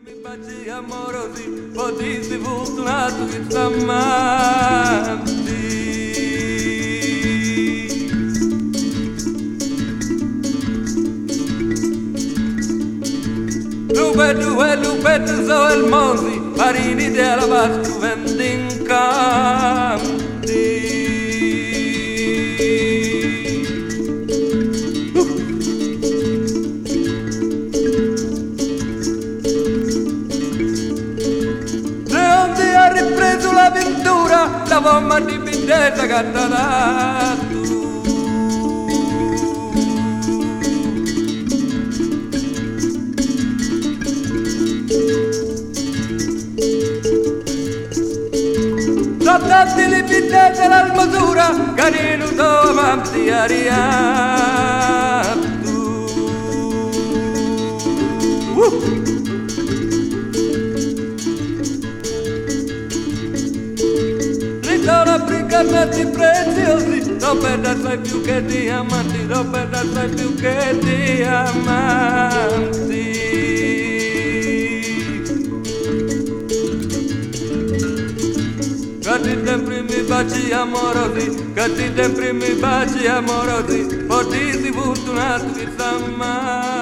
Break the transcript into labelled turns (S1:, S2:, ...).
S1: primi baci amorosi, potessi fortunato che stamanti. Lupetto, so il mosi, marini della Vasco vende in canti. Ripreso l'avventura, la forma di bellezza cantata tu. Sottatti le bellezze l'almosura, carino tu amanti aria tu. Sono brincati preziosi, Roberta assai più che diamanti, Roberta assai più che diamanti. Gatite in primi baci amorosi, gatite in primi baci amorosi, fortissimi fortunati che sta mai.